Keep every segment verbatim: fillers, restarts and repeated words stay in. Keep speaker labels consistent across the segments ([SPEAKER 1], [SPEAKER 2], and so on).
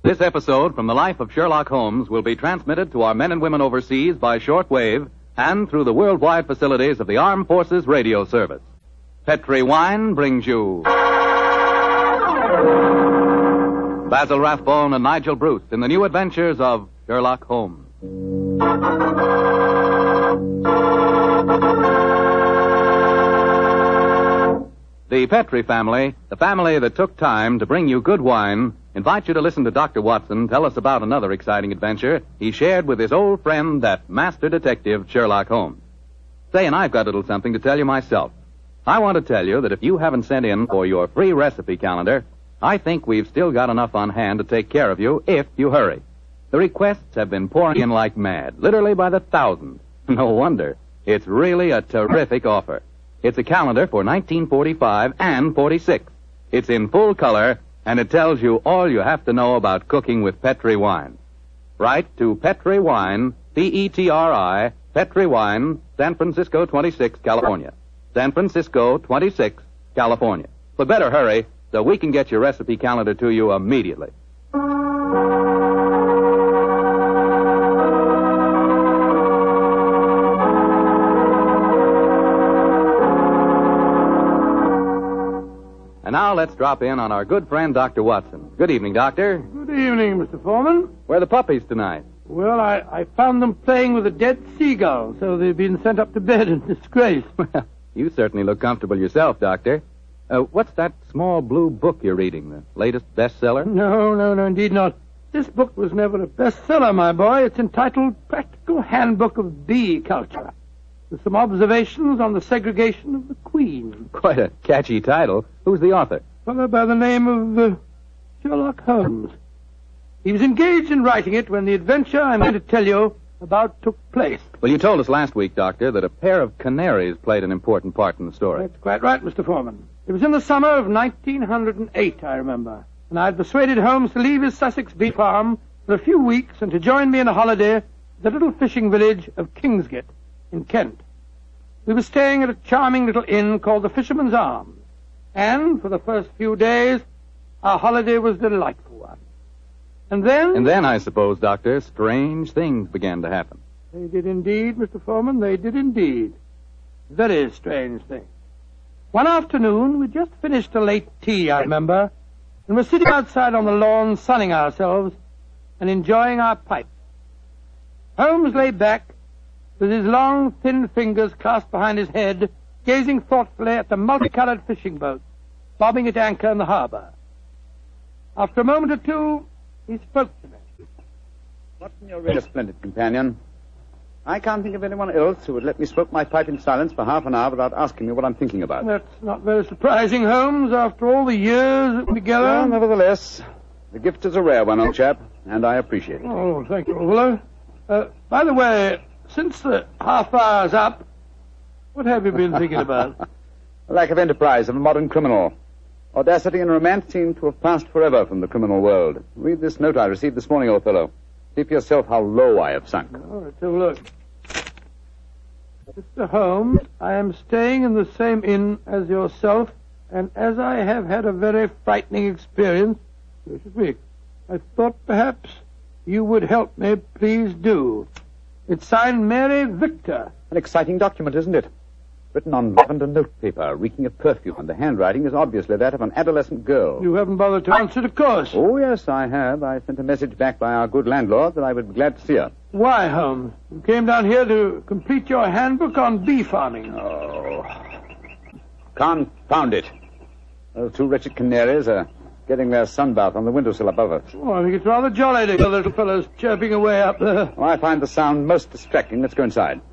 [SPEAKER 1] This episode from the life of Sherlock Holmes will be transmitted to our men and women overseas by shortwave and through the worldwide facilities of the Armed Forces Radio Service. Petri Wine brings you Basil Rathbone and Nigel Bruce in the new adventures of Sherlock Holmes. The Petri family, the family that took time to bring you good wine, invites you to listen to Doctor Watson tell us about another exciting adventure he shared with his old friend, that master detective, Sherlock Holmes. Say, and I've got a little something to tell you myself. I want to tell you that if you haven't sent in for your free recipe calendar, I think we've still got enough on hand to take care of you if you hurry. The requests have been pouring in like mad, literally by the thousands. No wonder. It's really a terrific offer. It's a calendar for nineteen forty-five and forty-six. It's in full color, and it tells you all you have to know about cooking with Petri wine. Write to Petri Wine, P E T R I, Petri Wine, San Francisco twenty-six, California. San Francisco twenty-six, California. But better hurry so we can get your recipe calendar to you immediately. And now let's drop in on our good friend, Doctor Watson. Good evening, Doctor.
[SPEAKER 2] Good evening, Mister Foreman.
[SPEAKER 1] Where are the puppies tonight?
[SPEAKER 2] Well, I, I found them playing with a dead seagull, so they've been sent up to bed in disgrace.
[SPEAKER 1] Well, you certainly look comfortable yourself, Doctor. Uh, what's that small blue book you're reading, the latest bestseller?
[SPEAKER 2] No, no, no, indeed not. This book was never a bestseller, my boy. It's entitled Practical Handbook of Bee Culture, with some observations on the segregation of the queen.
[SPEAKER 1] Quite a catchy title. Who's the author?
[SPEAKER 2] A fellow by the name of uh, Sherlock Holmes. He was engaged in writing it when the adventure I'm going to tell you about took place.
[SPEAKER 1] Well, you told us last week, Doctor, that a pair of canaries played an important part in the story.
[SPEAKER 2] That's quite right, Mister Foreman. It was in the summer of nineteen oh eight, I remember, and I had persuaded Holmes to leave his Sussex bee farm for a few weeks and to join me in a holiday at the little fishing village of Kingsgate in Kent. We were staying at a charming little inn called the Fisherman's Arms, and for the first few days, our holiday was a delightful one. And then...
[SPEAKER 1] And then, I suppose, Doctor, strange things began to happen.
[SPEAKER 2] They did indeed, Mister Foreman, they did indeed. Very strange things. One afternoon, we just finished a late tea, I remember, and were sitting outside on the lawn sunning ourselves and enjoying our pipes. Holmes lay back with his long, thin fingers clasped behind his head, gazing thoughtfully at the multicolored fishing boats bobbing at anchor in the harbor. After a moment or two, he spoke to me.
[SPEAKER 3] Watson, you're really a splendid companion. I can't think of anyone else who would let me smoke my pipe in silence for half an hour without asking me what I'm thinking about.
[SPEAKER 2] That's not very surprising, Holmes, after all the years that we're together.
[SPEAKER 3] Well, nevertheless, the gift is a rare one, old chap, and I appreciate it.
[SPEAKER 2] Oh, thank you, old fellow. Uh, by the way, since the half hour's up, what have you been thinking about?
[SPEAKER 3] The lack of enterprise of a modern criminal. Audacity and romance seem to have passed forever from the criminal world. Read this note I received this morning, old fellow. See for yourself how low I have sunk.
[SPEAKER 2] All right, have a look. Mister Holmes, I am staying in the same inn as yourself, and as I have had a very frightening experience this week, I thought perhaps you would help me. Please do. It's signed Mary Victor.
[SPEAKER 3] An exciting document, isn't it? Written on lavender notepaper, reeking of perfume, and the handwriting is obviously that of an adolescent girl.
[SPEAKER 2] You haven't bothered to answer, of course.
[SPEAKER 3] Oh, yes, I have. I sent a message back by our good landlord that I would be glad to see her.
[SPEAKER 2] Why, Holmes? You came down here to complete your handbook on bee farming.
[SPEAKER 3] Oh. Confound it. Those two wretched canaries are getting their sunbath on the windowsill above us.
[SPEAKER 2] Oh, I think it's rather jolly to hear the little fellows chirping away up there.
[SPEAKER 3] Oh, I find the sound most distracting. Let's go inside.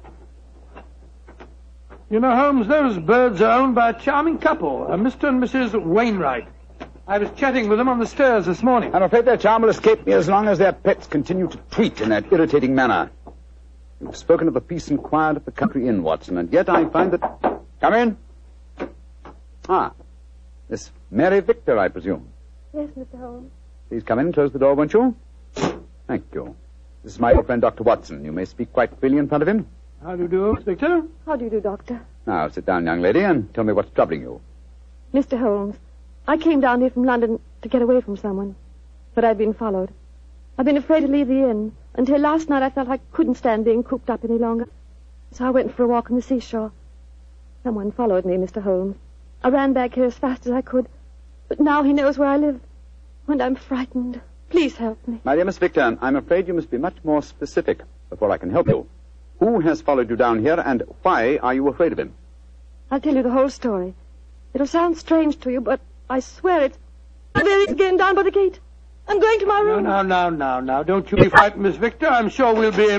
[SPEAKER 2] You know, Holmes, those birds are owned by a charming couple, a Mister and Missus Wainwright. I was chatting with them on the stairs this morning.
[SPEAKER 3] I'm afraid their charm will escape me as long as their pets continue to tweet in that irritating manner. You've spoken of the peace and quiet of the country inn, Watson, and yet I find that... Come in. Ah, Miss Mary Victor, I presume.
[SPEAKER 4] Yes, Mister Holmes.
[SPEAKER 3] Please come in and close the door, won't you? Thank you. This is my old friend, Doctor Watson. You may speak quite freely in front of him.
[SPEAKER 2] How do you do, Victor?
[SPEAKER 4] How do you do, Doctor?
[SPEAKER 3] Now, sit down, young lady, and tell me what's troubling you.
[SPEAKER 4] Mister Holmes, I came down here from London to get away from someone, but I've been followed. I've been afraid to leave the inn. Until last night I felt I couldn't stand being cooped up any longer. So I went for a walk on the seashore. Someone followed me, Mister Holmes. I ran back here as fast as I could. But now he knows where I live. And I'm frightened. Please help me.
[SPEAKER 3] My dear Miss Victor, I'm afraid you must be much more specific before I can help you. Who has followed you down here, and why are you afraid of him?
[SPEAKER 4] I'll tell you the whole story. It'll sound strange to you, but I swear it's... There he's again down by the gate. I'm going to my room.
[SPEAKER 2] Now, now, now, now. Don't you be frightened, Miss Victor. I'm sure we'll be...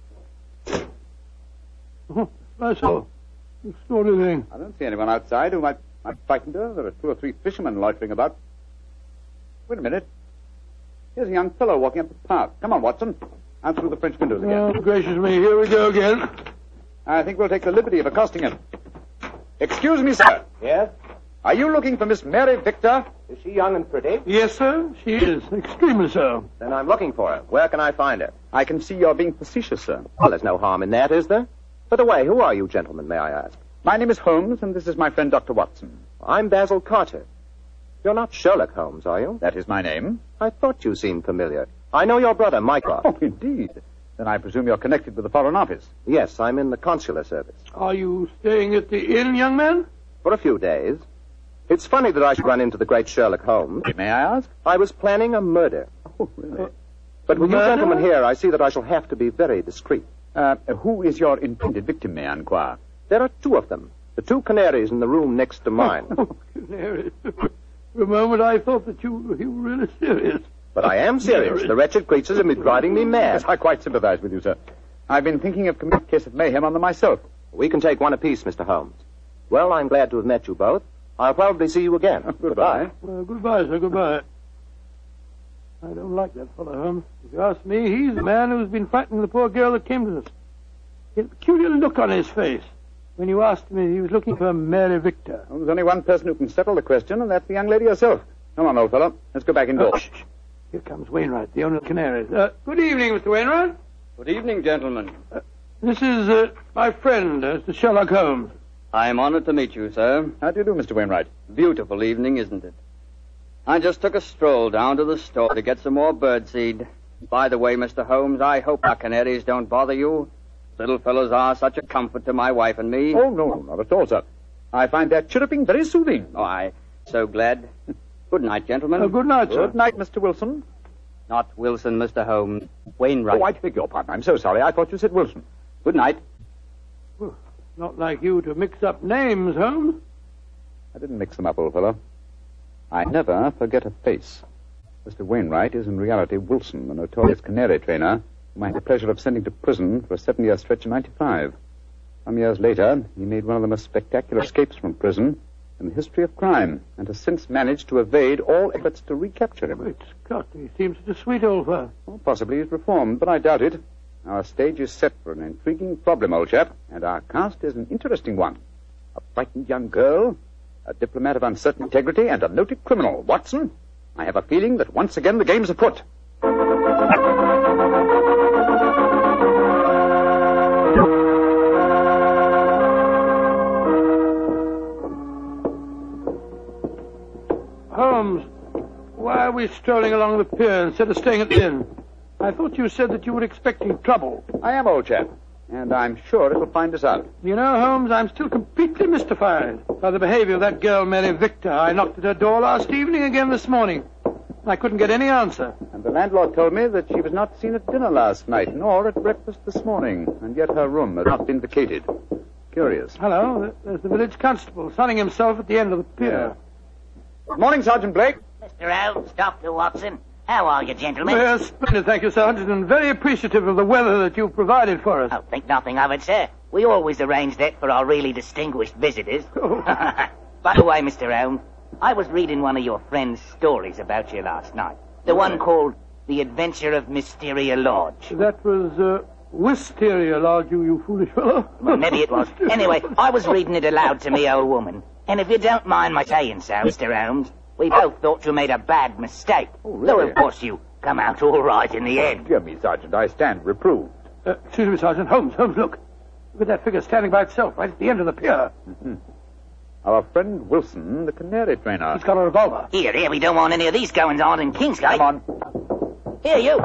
[SPEAKER 2] Oh, that's all. Extraordinary thing.
[SPEAKER 3] I don't see anyone outside who might, might frighten her. There are two or three fishermen loitering about. Wait a minute. Here's a young fellow walking up the path. Come on, Watson. Out through the French windows again.
[SPEAKER 2] Oh, gracious me. Here we go again.
[SPEAKER 3] I think we'll take the liberty of accosting him. Excuse me, sir.
[SPEAKER 5] Yes?
[SPEAKER 3] Are you looking for Miss Mary Victor?
[SPEAKER 5] Is she young and pretty?
[SPEAKER 2] Yes, sir. She is. Extremely so.
[SPEAKER 5] Then I'm looking for her. Where can I find her?
[SPEAKER 3] I can see you're being facetious, sir.
[SPEAKER 5] Well, there's no harm in that, is there? By the way, who are you gentlemen, may I ask?
[SPEAKER 3] My name is Holmes, and this is my friend Doctor Watson.
[SPEAKER 5] I'm Basil Carter. You're not Sherlock Holmes, are you?
[SPEAKER 3] That is my name.
[SPEAKER 5] I thought you seemed familiar. I know your brother, Mycroft.
[SPEAKER 3] Oh, indeed. Then I presume you're connected with the Foreign Office.
[SPEAKER 5] Yes, I'm in the consular service.
[SPEAKER 2] Are you staying at the inn, young man?
[SPEAKER 5] For a few days. It's funny that I should run into the great Sherlock Holmes.
[SPEAKER 3] May I ask?
[SPEAKER 5] I was planning a murder.
[SPEAKER 3] Oh, really?
[SPEAKER 5] Uh, but with
[SPEAKER 2] Murder?
[SPEAKER 5] you gentlemen here, I see that I shall have to be very discreet.
[SPEAKER 3] Uh, who is your intended victim, may I inquire?
[SPEAKER 5] There are two of them. The two canaries in the room next to mine.
[SPEAKER 2] Oh, canary. For a moment I thought that you, you were really serious.
[SPEAKER 5] But I am serious. The wretched creatures have been driving me mad.
[SPEAKER 3] Yes, I quite sympathize with you, sir. I've been thinking of committing a case of mayhem on them myself.
[SPEAKER 5] We can take one apiece, Mister Holmes. Well, I'm glad to have met you both. I'll probably see you again.
[SPEAKER 3] Goodbye.
[SPEAKER 2] Well, goodbye, sir, goodbye. I don't like that fellow, Holmes. If you ask me, he's the man who's been frightening the poor girl that came to us. He had a peculiar look on his face when you asked me if he was looking for Mary Victor.
[SPEAKER 3] Well, there's only one person who can settle the question, and that's the young lady herself. Come on, old fellow. Let's go back indoors.
[SPEAKER 2] Oh, shh, shh. Here comes Wainwright, the owner of the Canaries. Uh, good evening, Mister Wainwright.
[SPEAKER 6] Good evening, gentlemen.
[SPEAKER 2] Uh, this is uh, my friend, uh, Mister Sherlock Holmes.
[SPEAKER 6] I am honored to meet you, sir.
[SPEAKER 3] How do you do, Mister Wainwright?
[SPEAKER 6] Beautiful evening, isn't it? I just took a stroll down to the store to get some more birdseed. By the way, Mister Holmes, I hope our canaries don't bother you. Little fellows are such a comfort to my wife and me.
[SPEAKER 3] Oh, no, not at all, sir. I find their chirruping very soothing.
[SPEAKER 6] Oh, I'm so glad. Good night, gentlemen.
[SPEAKER 2] Uh, good night, sir.
[SPEAKER 3] Good night, Mister Wilson.
[SPEAKER 6] Not Wilson, Mister Holmes. Wainwright.
[SPEAKER 3] Oh, I beg your pardon. I'm so sorry. I thought you said Wilson.
[SPEAKER 6] Good night.
[SPEAKER 2] Well, not like you to mix up names, Holmes.
[SPEAKER 3] I didn't mix them up, old fellow. I never forget a face. Mister Wainwright is in reality Wilson, the notorious canary trainer, whom I had the pleasure of sending to prison for a seven-year stretch in ninety-five. Some years later, he made one of the most spectacular escapes from prison in the history of crime, and has since managed to evade all efforts to recapture him.
[SPEAKER 2] Great Scott, he seems such a sweet old fellow.
[SPEAKER 3] Well, possibly he's reformed, but I doubt it. Our stage is set for an intriguing problem, old chap, and our cast is an interesting one. A frightened young girl, a diplomat of uncertain integrity, and a noted criminal. Watson, I have a feeling that once again the game's afoot.
[SPEAKER 2] Holmes, why are we strolling along the pier instead of staying at the inn? I thought you said that you were expecting trouble.
[SPEAKER 3] I am, old chap, and I'm sure it'll find us out.
[SPEAKER 2] You know, Holmes, I'm still completely mystified by the behavior of that girl, Mary Victor. I knocked at her door last evening, again this morning. I couldn't get any answer.
[SPEAKER 3] And the landlord told me that she was not seen at dinner last night, nor at breakfast this morning, and yet her room has not been vacated. Curious.
[SPEAKER 2] Hello, there's the village constable sunning himself at the end of the pier.
[SPEAKER 3] Good morning, Sergeant Blake.
[SPEAKER 7] Mister Holmes, Doctor Watson. How are you, gentlemen?
[SPEAKER 2] Well, splendid, thank you, Sergeant, and very appreciative of the weather that you've provided for us.
[SPEAKER 7] Oh, think nothing of it, sir. We always arrange that for our really distinguished visitors.
[SPEAKER 2] Oh.
[SPEAKER 7] By the way, Mister Holmes, I was reading one of your friend's stories about you last night. The one called The Adventure of Mysteria Lodge.
[SPEAKER 2] That was, uh, Wisteria Lodge, you, you foolish fellow.
[SPEAKER 7] Well, maybe it was. Anyway, I was reading it aloud to me old woman. And if you don't mind my saying so, Mister Holmes, we both thought you made a bad mistake.
[SPEAKER 3] Oh, really?
[SPEAKER 7] Though, of course, you come out all right in the end.
[SPEAKER 3] Dear me, Sergeant, I stand reproved.
[SPEAKER 2] Uh, excuse me, Sergeant. Holmes, Holmes, look. Look at that figure standing by itself right at the end of the pier.
[SPEAKER 3] Mm-hmm. Our friend Wilson, the canary trainer.
[SPEAKER 2] He's got a revolver.
[SPEAKER 7] Here, here, we don't want any of these goings on in Kingsgate.
[SPEAKER 3] Come on.
[SPEAKER 7] Here, you.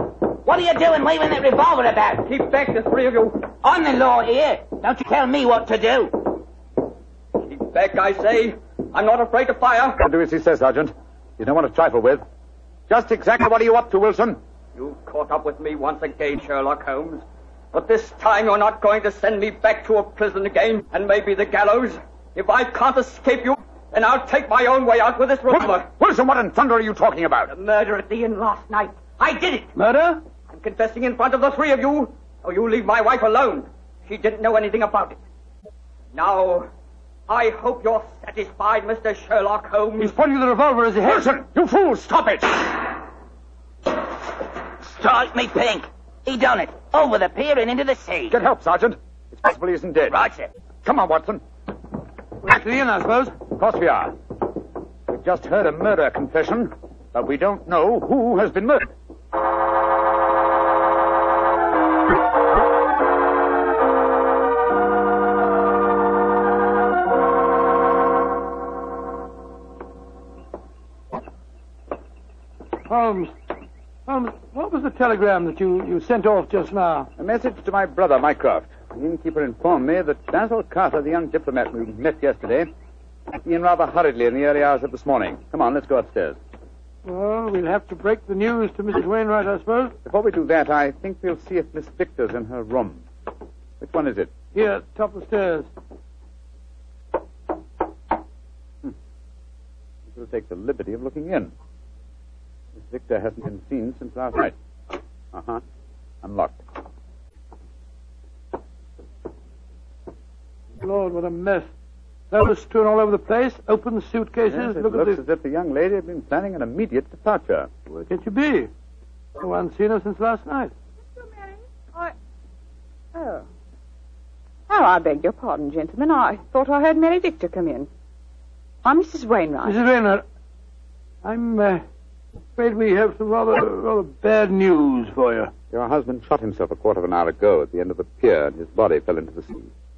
[SPEAKER 7] What are you doing waving that revolver about?
[SPEAKER 8] Keep back, the three of you.
[SPEAKER 7] I'm the law here. Don't you tell me what to do.
[SPEAKER 8] Keep back, I say. I'm not afraid to fire.
[SPEAKER 3] I'll do as he says, Sergeant. You don't want to trifle with. Just exactly what are you up to, Wilson?
[SPEAKER 8] You've caught up with me once again, Sherlock Holmes. But this time you're not going to send me back to a prison again, and maybe the gallows. If I can't escape you, then I'll take my own way out with this revolver.
[SPEAKER 3] Wilson, what in thunder are you talking about?
[SPEAKER 8] The murder at the inn last night. I did it.
[SPEAKER 2] Murder?
[SPEAKER 8] I'm confessing in front of the three of you. Oh, you leave my wife alone. She didn't know anything about it. Now, I hope you're satisfied, Mister Sherlock Holmes.
[SPEAKER 2] He's pointing the revolver as he heads.
[SPEAKER 3] Wilson, you fool, stop it!
[SPEAKER 7] Strike me pink. He done it. Over the pier and into the sea.
[SPEAKER 3] Get help, Sergeant. It's possible he isn't dead.
[SPEAKER 7] Right, sir.
[SPEAKER 3] Come on, Watson.
[SPEAKER 2] We're at the inn, I suppose.
[SPEAKER 3] Of course we are. We've just heard a murder confession, but we don't know who has been murdered.
[SPEAKER 2] Holmes. Holmes, what was the telegram that you, you sent off just now?
[SPEAKER 3] A message to my brother, Mycroft. The innkeeper informed me that Basil Carter, the young diplomat we met yesterday, left the inn rather hurriedly in the early hours of this morning. Come on, let's go upstairs.
[SPEAKER 2] Well, we'll have to break the news to Missus Wainwright, I suppose.
[SPEAKER 3] Before we do that, I think we'll see if Miss Victor's in her room. Which one is it?
[SPEAKER 2] Here, top of the stairs.
[SPEAKER 3] Hmm. We'll take the liberty of looking in. Miss Victor hasn't been seen since last night. Uh-huh. Unlocked.
[SPEAKER 2] Lord, what a mess. Clothes strewn all over the place, open suitcases.
[SPEAKER 3] Yes, it
[SPEAKER 2] Look
[SPEAKER 3] looks
[SPEAKER 2] at
[SPEAKER 3] as if the young lady had been planning an immediate departure.
[SPEAKER 2] Where can she be? No one's seen her since last night.
[SPEAKER 9] I... Oh. Oh, I beg your pardon, gentlemen. I thought I heard Mary Victor come in. I'm Missus Wainwright.
[SPEAKER 2] Missus Wainwright, I'm uh, afraid we have some rather, rather bad news for you.
[SPEAKER 3] Your husband shot himself a quarter of an hour ago at the end of the pier, and his body fell into the sea.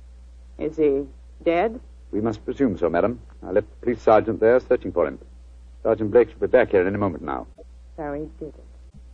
[SPEAKER 9] Is he dead?
[SPEAKER 3] We must presume so, madam. I left the police sergeant there searching for him. Sergeant Blake should be back here any moment now.
[SPEAKER 9] So he did it.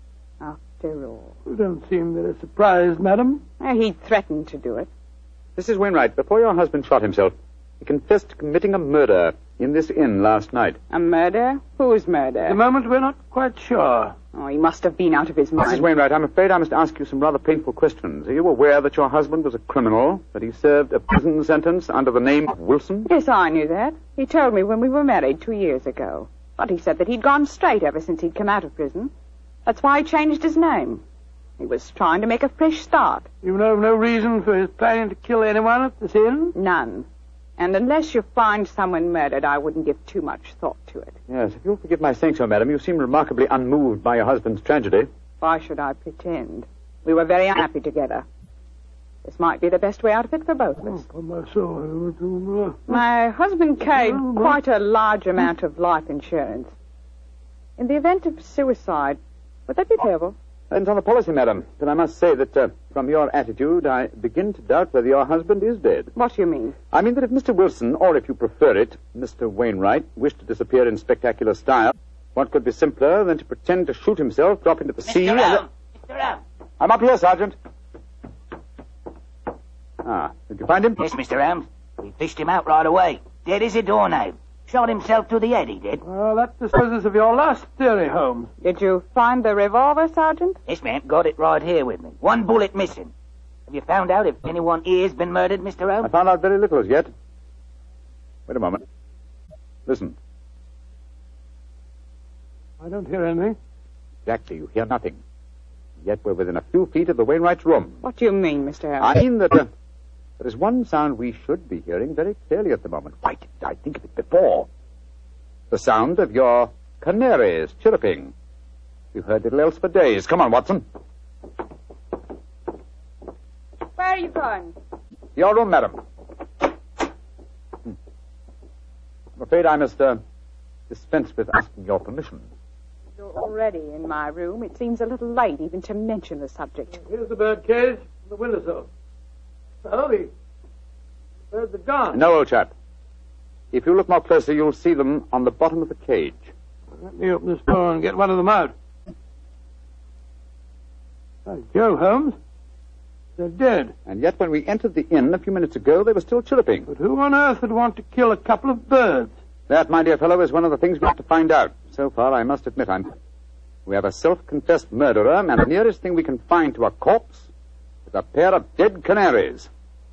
[SPEAKER 9] After all.
[SPEAKER 2] You don't seem very surprised, madam.
[SPEAKER 9] Uh, he threatened to do it.
[SPEAKER 3] Missus Wainwright, before your husband shot himself, he confessed to committing a murder in this inn last night.
[SPEAKER 9] A murder? Whose murder?
[SPEAKER 2] At the moment, we're not quite sure.
[SPEAKER 9] Oh, he must have been out of his mind.
[SPEAKER 3] Missus Wainwright, I'm afraid I must ask you some rather painful questions. Are you aware that your husband was a criminal, that he served a prison sentence under the name of Wilson?
[SPEAKER 9] Yes, I knew that. He told me when we were married two years ago. But he said that he'd gone straight ever since he'd come out of prison. That's why he changed his name. He was trying to make a fresh start.
[SPEAKER 2] You know no reason for his planning to kill anyone at this inn?
[SPEAKER 9] None. And unless you find someone murdered, I wouldn't give too much thought to it.
[SPEAKER 3] Yes, if you'll forgive my saying so, madam, you seem remarkably unmoved by your husband's tragedy.
[SPEAKER 9] Why should I pretend? We were very unhappy together. This might be the best way out of it for both of us.
[SPEAKER 2] Oh, my soul.
[SPEAKER 9] My husband carried quite a large amount of life insurance. In the event of suicide, would that be payable?
[SPEAKER 3] Depends on the policy, madam. But I must say that, uh, from your attitude, I begin to doubt whether your husband is dead.
[SPEAKER 9] What do you mean?
[SPEAKER 3] I mean that if Mister Wilson, or if you prefer it, Mister Wainwright, wished to disappear in spectacular style, what could be simpler than to pretend to shoot himself, drop into the sea,
[SPEAKER 7] Mister
[SPEAKER 3] and...
[SPEAKER 7] Holmes! Mister Holmes!
[SPEAKER 3] I'm up here, Sergeant. Ah, did you find him?
[SPEAKER 7] Yes, Mister Holmes. We fished him out right away. Dead as a doornail. Shot himself to the head, he did.
[SPEAKER 2] Well, that disposes of your last theory, Holmes.
[SPEAKER 9] Did you find the revolver, Sergeant?
[SPEAKER 7] Yes, ma'am. Got it right here with me. One bullet missing. Have you found out if anyone here's been murdered, Mister
[SPEAKER 3] I
[SPEAKER 7] Holmes?
[SPEAKER 3] found out very little as yet. Wait a moment. Listen.
[SPEAKER 2] I don't hear anything.
[SPEAKER 3] Exactly, you hear nothing. Yet we're within a few feet of the Wainwright's room.
[SPEAKER 9] What do you mean, Mister Holmes?
[SPEAKER 3] I mean that uh, there is one sound we should be hearing very clearly at the moment. Why didn't I think of it before? The sound of your canaries chirruping. You've heard little else for days. Come on, Watson.
[SPEAKER 9] Where are you going?
[SPEAKER 3] Your room, madam. Hmm. I'm afraid I must uh, dispense with asking your permission.
[SPEAKER 9] You're already in my room. It seems a little late even to mention the subject.
[SPEAKER 2] Here's the bird cage, the windowsill. Oh, the birds are gone.
[SPEAKER 3] No, old chap. If you look more closely, you'll see them on the bottom of the cage.
[SPEAKER 2] Let me open this door and get one of them out. By Jove, Holmes. They're dead.
[SPEAKER 3] And yet when we entered the inn a few minutes ago, they were still chirruping.
[SPEAKER 2] But who on earth would want to kill a couple of birds?
[SPEAKER 3] That, my dear fellow, is one of the things we have to find out. So far, I must admit, I'm... We have a self-confessed murderer, and the nearest thing we can find to a corpse is a pair of dead canaries.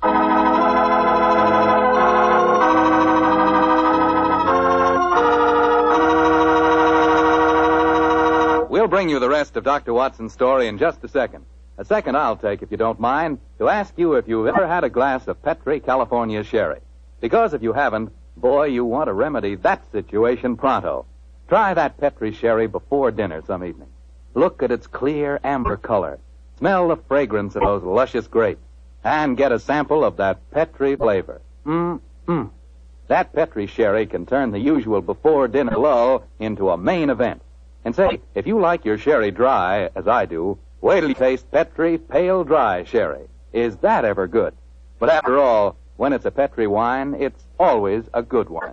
[SPEAKER 1] We'll bring you the rest of Doctor Watson's story in just a second. A second I'll take, if you don't mind, to ask you if you've ever had a glass of Petri California Sherry. Because if you haven't, boy, you want to remedy that situation pronto. Try that Petri Sherry before dinner some evening. Look at its clear amber color. Smell the fragrance of those luscious grapes. And get a sample of that Petri flavor. Mmm-mmm. That Petri Sherry can turn the usual before-dinner lull into a main event. And say, if you like your sherry dry, as I do, wait till you taste Petri Pale Dry Sherry. Is that ever good? But after all, when it's a Petri wine, it's always a good wine.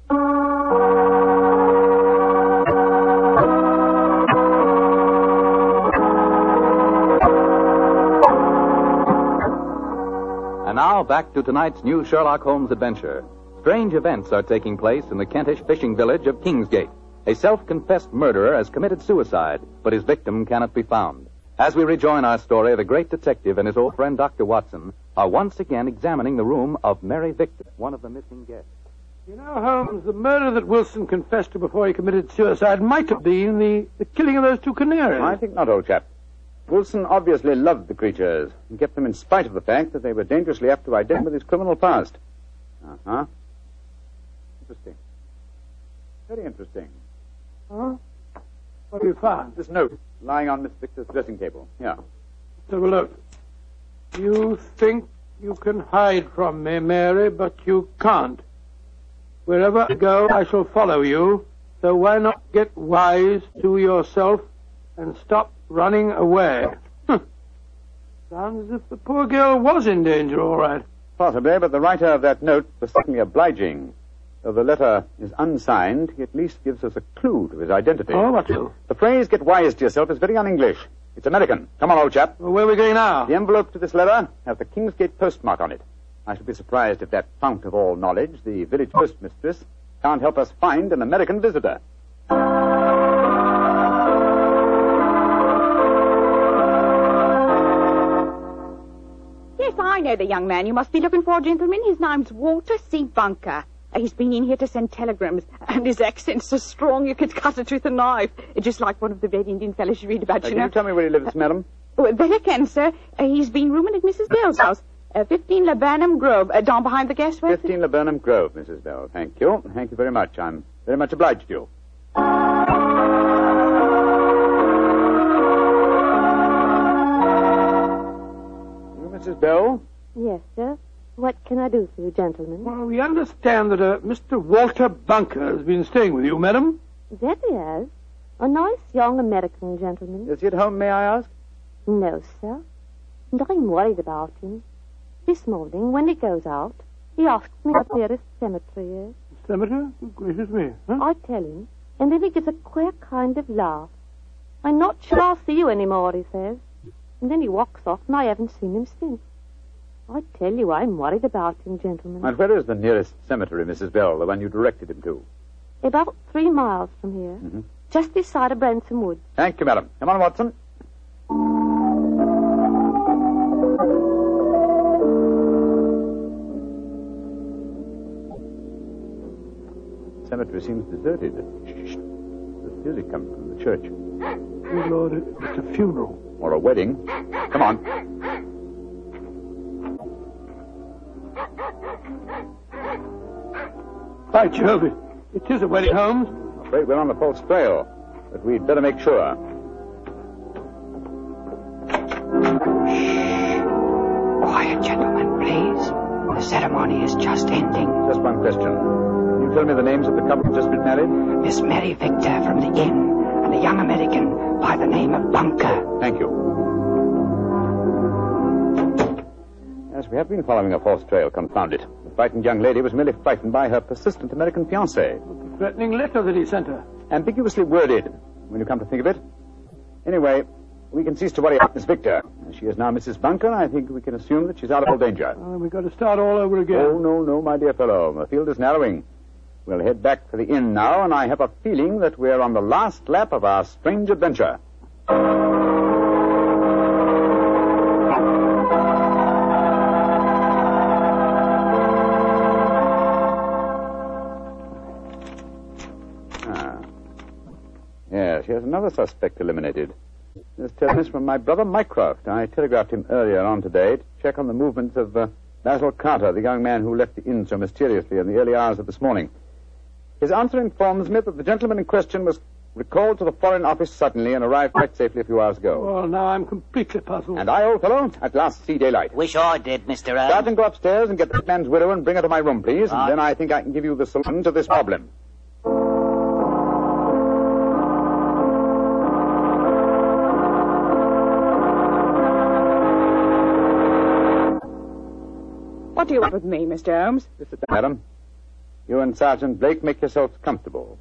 [SPEAKER 1] And now, back to tonight's new Sherlock Holmes adventure. Strange events are taking place in the Kentish fishing village of Kingsgate. A self-confessed murderer has committed suicide, but his victim cannot be found. As we rejoin our story, the great detective and his old friend Doctor Watson are once again examining the room of Mary Victor, one of the missing guests.
[SPEAKER 2] You know, Holmes, the murder that Wilson confessed to before he committed suicide might have been the, the killing of those two canaries.
[SPEAKER 3] I think not, old chap. Wilson obviously loved the creatures and kept them in spite of the fact that they were dangerously apt to identify with his criminal past. Uh-huh. Interesting. Very interesting.
[SPEAKER 2] Huh? What have you found?
[SPEAKER 3] This note lying on Miss Victor's dressing table. Here.
[SPEAKER 2] Let's have a look. You think you can hide from me, Mary, but you can't. Wherever I go, I shall follow you. So why not get wise to yourself and stop running away? Sounds as if the poor girl was in danger, all right.
[SPEAKER 3] Possibly, but the writer of that note was certainly obliging. Though the letter is unsigned, he at least gives us a clue to his identity.
[SPEAKER 2] Oh, what clue?
[SPEAKER 3] The phrase, get wise to yourself, is very un-English. It's American. Come on, old chap.
[SPEAKER 2] Well, where are we going now?
[SPEAKER 3] The envelope to this letter has the Kingsgate postmark on it. I should be surprised if that fount of all knowledge, the village postmistress, can't help us find an American visitor.
[SPEAKER 9] Yes, I know the young man you must be looking for, gentlemen. His name's Walter C. Bunker. He's been in here to send telegrams, and his accent's so strong you could cut it with a knife. Just like one of the Red Indian fellows you read about,
[SPEAKER 3] Uh,
[SPEAKER 9] you
[SPEAKER 3] can
[SPEAKER 9] know.
[SPEAKER 3] you tell me where he lives, madam?
[SPEAKER 9] Oh, that I can, sir. Uh, he's been rooming at Missus Bell's house, uh, fifteen Laburnum Grove, uh, down behind the gas works.
[SPEAKER 3] fifteen Laburnum Grove, Missus Bell. Thank you. Thank you very much. I'm very much obliged to you. You, Missus Bell?
[SPEAKER 4] Yes, sir. What can I do for you, gentlemen?
[SPEAKER 2] Well, we understand that uh, Mister Walter Bunker has been staying with you, madam.
[SPEAKER 4] That he has. A nice young American gentleman.
[SPEAKER 3] Is he at home, may I ask?
[SPEAKER 4] No, sir. And I'm worried about him. This morning, when he goes out, he asks me what the nearest cemetery is.
[SPEAKER 2] Cemetery? Good gracious me. Huh?
[SPEAKER 4] I tell him, and then he gives a queer kind of laugh. I'm not sure I'll see you anymore, he says. And then he walks off, and I haven't seen him since. I tell you, I'm worried about him, gentlemen.
[SPEAKER 3] And where is the nearest cemetery, Missus Bell, the one you directed him to?
[SPEAKER 4] About three miles from here.
[SPEAKER 3] Mm-hmm.
[SPEAKER 4] Just this side of Branson Woods.
[SPEAKER 3] Thank you, madam. Come on, Watson. The cemetery seems deserted. Shh. There's music coming from the church.
[SPEAKER 2] Good Lord, it's a funeral.
[SPEAKER 3] Or a wedding. Come on.
[SPEAKER 2] By Jove, it, it is a wedding, Holmes.
[SPEAKER 3] I'm afraid we're on the false trail, but we'd better make sure.
[SPEAKER 7] Quiet, gentlemen, please. The ceremony is just ending.
[SPEAKER 3] Just one question. Can you tell me the names of the couple who've just been married?
[SPEAKER 7] Miss Mary Victor from the inn, and a young American by the name of Bunker.
[SPEAKER 3] Thank you. Yes, we have been following a false trail, confound it. The frightened young lady was merely frightened by her persistent American fiancé.
[SPEAKER 2] The threatening letter that he sent her.
[SPEAKER 3] Ambiguously worded, when you come to think of it. Anyway, We can cease to worry about Miss Victor. She is now Missus Bunker. I think we can assume that she's out of all danger.
[SPEAKER 2] Uh, we've got to start all over again.
[SPEAKER 3] Oh, no, no, my dear fellow. The field is narrowing. We'll head back to the inn now, and I have a feeling that we're on the last lap of our strange adventure. Ah. Yes, here's another suspect eliminated. This telegram from my brother Mycroft. I telegraphed him earlier on today to check on the movements of uh, Basil Carter, the young man who left the inn so mysteriously in the early hours of this morning. His answer informs me that the gentleman in question was recalled to the Foreign Office suddenly and arrived quite safely a few hours ago.
[SPEAKER 2] Well, now I'm completely puzzled.
[SPEAKER 3] And I, old fellow, at last see daylight.
[SPEAKER 7] Wish I did, Mister Holmes.
[SPEAKER 3] Sergeant, go upstairs and get that man's widow and bring her to my room, please.
[SPEAKER 7] Right.
[SPEAKER 3] And then I think I can give you the solution to this problem.
[SPEAKER 9] What do you want with me, Mister Holmes?
[SPEAKER 3] Sit down, madam. You and Sergeant Blake make yourselves comfortable.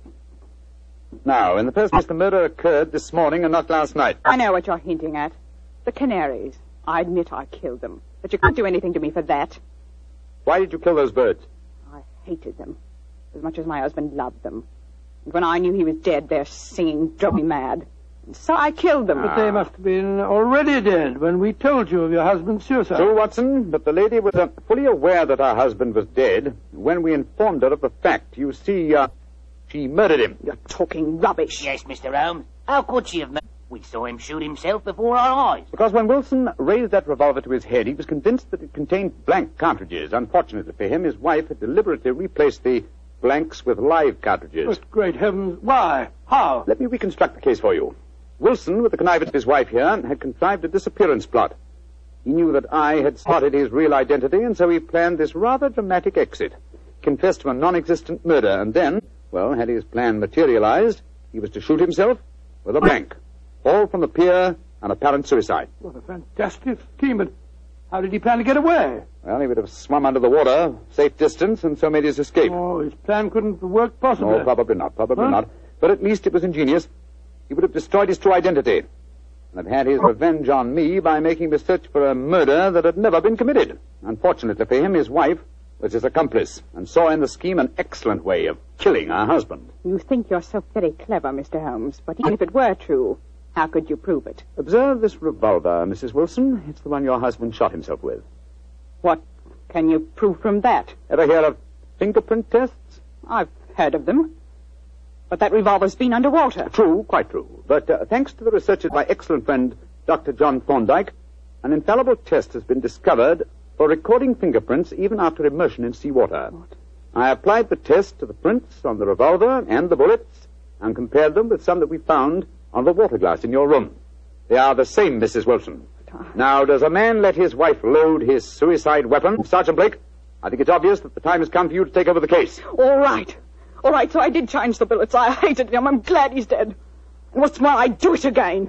[SPEAKER 3] Now, in the first place, the murder occurred this morning and not last night.
[SPEAKER 9] I know what you're hinting at. The canaries. I admit I killed them, but you can't do anything to me for that.
[SPEAKER 3] Why did you kill those birds?
[SPEAKER 9] I hated them as much as my husband loved them. And when I knew he was dead, their singing drove me mad. And so I killed them.
[SPEAKER 2] But they must have been already dead when we told you of your husband's suicide.
[SPEAKER 3] True, Watson, but the lady was uh, fully aware that her husband was dead when we informed her of the fact. You see, uh, she murdered him.
[SPEAKER 9] You're talking rubbish.
[SPEAKER 7] Yes, Mister Holmes. How could she have murdered? We saw him shoot himself before our eyes.
[SPEAKER 3] Because when Wilson raised that revolver to his head, he was convinced that it contained blank cartridges. Unfortunately for him, his wife had deliberately replaced the blanks with live cartridges.
[SPEAKER 2] But great heavens, why? How?
[SPEAKER 3] Let me reconstruct the case for you. Wilson, with the connivance of his wife here, had contrived a disappearance plot. He knew that I had spotted his real identity, and so he planned this rather dramatic exit. Confessed to a non-existent murder, and then, well, had his plan materialized, he was to shoot himself with a blank. All from the pier, an apparent suicide.
[SPEAKER 2] What a fantastic scheme, but how did he plan to get away?
[SPEAKER 3] Well, he would have swum under the water, safe distance, and so made his escape.
[SPEAKER 2] Oh, his plan couldn't work possibly.
[SPEAKER 3] Oh, probably not, probably
[SPEAKER 2] Huh?
[SPEAKER 3] not. But at least it was ingenious. He would have destroyed his true identity and have had his revenge on me by making me search for a murder that had never been committed. Unfortunately for him, his wife was his accomplice and saw in the scheme an excellent way of killing her husband.
[SPEAKER 9] You think you're so very clever, Mister Holmes, but even if it were true, how could you prove it?
[SPEAKER 3] Observe this revolver, Missus Wilson. It's the one your husband shot himself with.
[SPEAKER 9] What can you prove from that?
[SPEAKER 3] Ever hear of fingerprint tests?
[SPEAKER 9] I've heard of them. But that revolver's been underwater.
[SPEAKER 3] True, quite true. But uh, thanks to the research of my excellent friend, Doctor John Thorndyke, an infallible test has been discovered for recording fingerprints even after immersion in seawater.
[SPEAKER 9] What?
[SPEAKER 3] I applied the test to the prints on the revolver and the bullets and compared them with some that we found on the water glass in your room. They are the same, Missus Wilson. Now, does a man let his wife load his suicide weapon? Sergeant Blake, I think it's obvious that the time has come for you to take over the case.
[SPEAKER 9] All right. All right, so I did change the bullets. I hated him. I'm glad he's dead. And what's more, I'd do it again.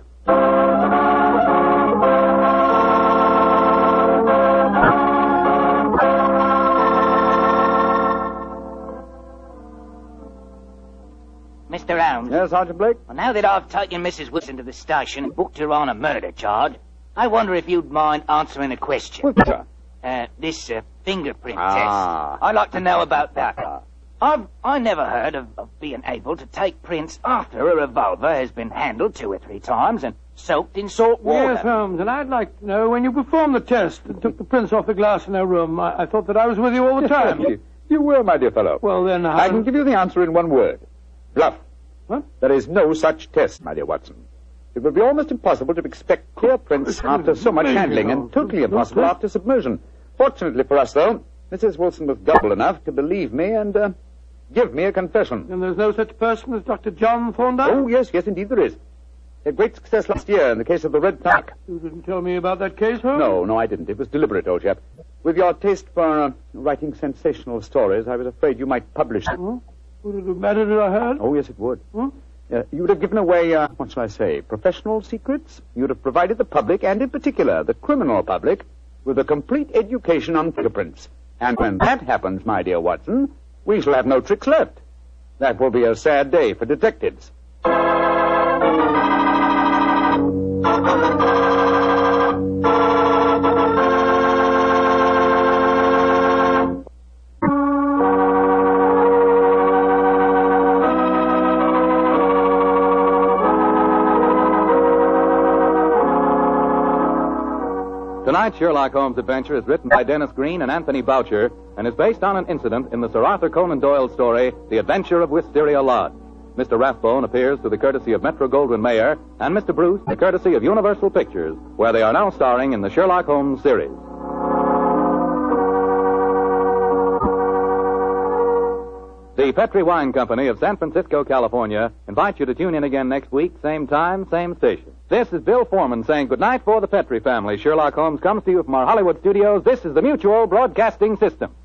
[SPEAKER 7] Mister Holmes.
[SPEAKER 3] Yes, Sergeant Blake?
[SPEAKER 7] Well, now that I've taken Missus Wilson to the station and booked her on a murder charge, I wonder if you'd mind answering a question.
[SPEAKER 3] Well, better.
[SPEAKER 7] Uh, this uh, fingerprint
[SPEAKER 3] Ah.
[SPEAKER 7] test. I'd like to know about that. I've I never heard of, of being able to take prints after a revolver has been handled two or three times and soaked in salt water.
[SPEAKER 2] Yes, Holmes, and I'd like to know when you performed the test and took the prints off the glass in her room. I, I thought that I was with you all the time.
[SPEAKER 3] you, you were, my dear fellow.
[SPEAKER 2] Well, then, how...
[SPEAKER 3] I can give you the answer in one word. Bluff.
[SPEAKER 2] What?
[SPEAKER 3] There is no such test, my dear Watson. It would be almost impossible to expect clear prints after so much handling, and totally impossible after submersion. Fortunately for us, though, Missus Wilson was gullible enough to believe me and uh, give me a confession.
[SPEAKER 2] And there's no such person as Doctor John Thorndyke?
[SPEAKER 3] Oh, yes, yes, indeed there is. He had great success last year in the case of the Red Plaque.
[SPEAKER 2] You didn't tell me about that case, Holmes?
[SPEAKER 3] No, no, I didn't. It was deliberate, old chap. With your taste for uh, writing sensational stories, I was afraid you might publish them.
[SPEAKER 2] Huh? Would it have mattered if I had?
[SPEAKER 3] Oh, yes, it would.
[SPEAKER 2] Huh?
[SPEAKER 3] Uh, you would have given away, uh, what shall I say, professional secrets. You would have provided the public, and in particular the criminal public, with a complete education on fingerprints. And when that happens, my dear Watson, we shall have no tricks left. That will be a sad day for detectives.
[SPEAKER 1] Tonight's Sherlock Holmes adventure is written by Dennis Green and Anthony Boucher and is based on an incident in the Sir Arthur Conan Doyle story, The Adventure of Wisteria Lodge. Mister Rathbone appears through the courtesy of Metro-Goldwyn-Mayer, and Mister Bruce the courtesy of Universal Pictures, where they are now starring in the Sherlock Holmes series. The Petri Wine Company of San Francisco, California, invites you to tune in again next week, same time, same station. This is Bill Foreman saying goodnight for the Petri family. Sherlock Holmes comes to you from our Hollywood studios. This is the Mutual Broadcasting System.